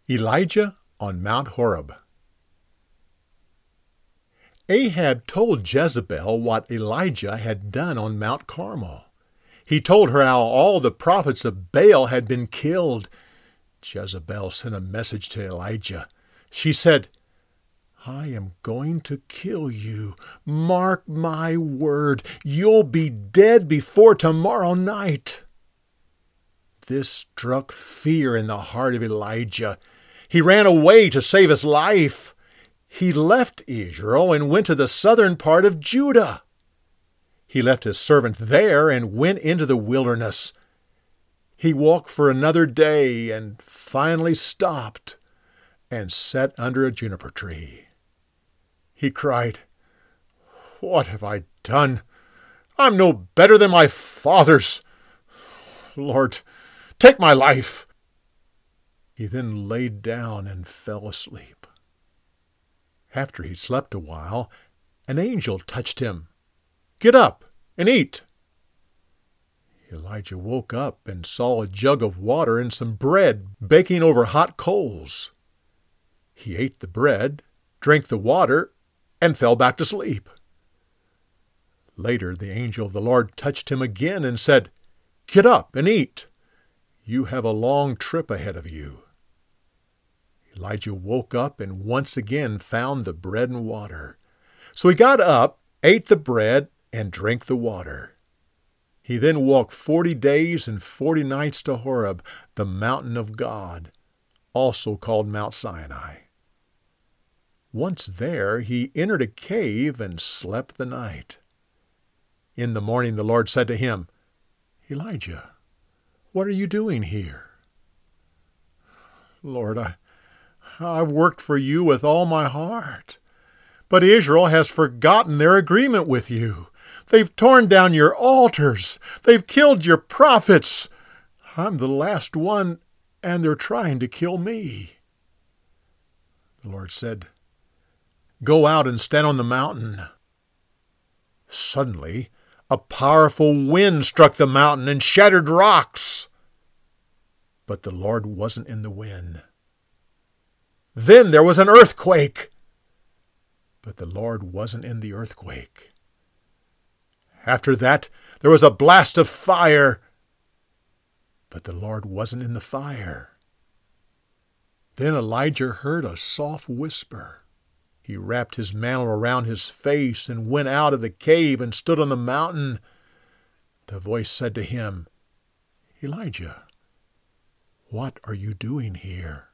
Elijah on Mount Horeb. Ahab told Jezebel what Elijah had done on Mount Carmel. He told her how all the prophets of Baal had been killed. Jezebel sent a message to Elijah. She said, "I am going to kill you. Mark my word, you'll be dead before tomorrow night." This struck fear in the heart of Elijah. He ran away to save his life. He left Israel and went to the southern part of Judah. He left his servant there and went into the wilderness. He walked for another day and finally stopped and sat under a juniper tree. He cried, "What have I done? I'm no better than my fathers. Lord, take my life." He then laid down and fell asleep. After he slept a while, an angel touched him. "Get up and eat." Elijah woke up and saw a jug of water and some bread baking over hot coals. He ate the bread, drank the water, and fell back to sleep. Later, the angel of the Lord touched him again and said, "Get up and eat. You have a long trip ahead of you." Elijah woke up and once again found the bread and water. So he got up, ate the bread, and drank the water. He then walked 40 days and 40 nights to Horeb, the mountain of God, also called Mount Sinai. Once there, he entered a cave and slept the night. In the morning the Lord said to him, "Elijah, what are you doing here?" "Lord, I've worked for you with all my heart. But Israel has forgotten their agreement with you. They've torn down your altars. They've killed your prophets. I'm the last one, and they're trying to kill me." The Lord said, "Go out and stand on the mountain." Suddenly, a powerful wind struck the mountain and shattered rocks. But the Lord wasn't in the wind. Then there was an earthquake. But the Lord wasn't in the earthquake. After that, there was a blast of fire. But the Lord wasn't in the fire. Then Elijah heard a soft whisper. He wrapped his mantle around his face and went out of the cave and stood on the mountain. The voice said to him, "Elijah, what are you doing here?"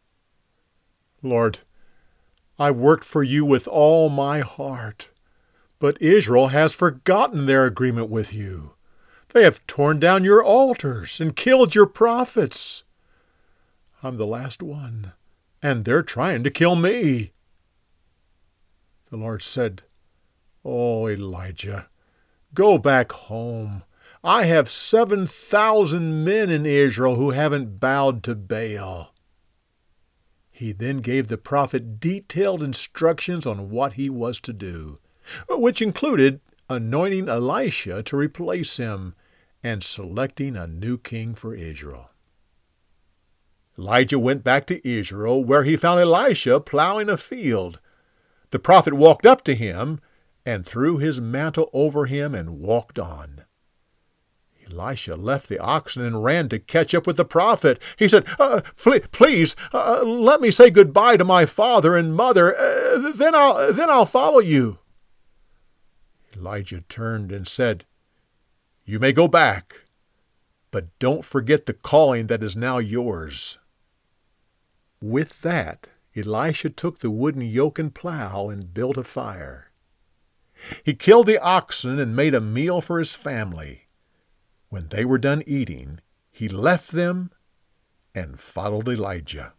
"Lord, I worked for you with all my heart, but Israel has forgotten their agreement with you. They have torn down your altars and killed your prophets. I'm the last one, and they're trying to kill me." The Lord said, "Oh, Elijah, go back home. I have 7,000 men in Israel who haven't bowed to Baal." He then gave the prophet detailed instructions on what he was to do, which included anointing Elisha to replace him and selecting a new king for Israel. Elijah went back to Israel, where he found Elisha plowing a field. The prophet walked up to him and threw his mantle over him and walked on. Elisha left the oxen and ran to catch up with the prophet. He said, Please, let me say goodbye to my father and mother. Then I'll follow you." Elijah turned and said, "You may go back, but don't forget the calling that is now yours." With that, Elisha took the wooden yoke and plow and built a fire. He killed the oxen and made a meal for his family. When they were done eating, he left them and followed Elijah.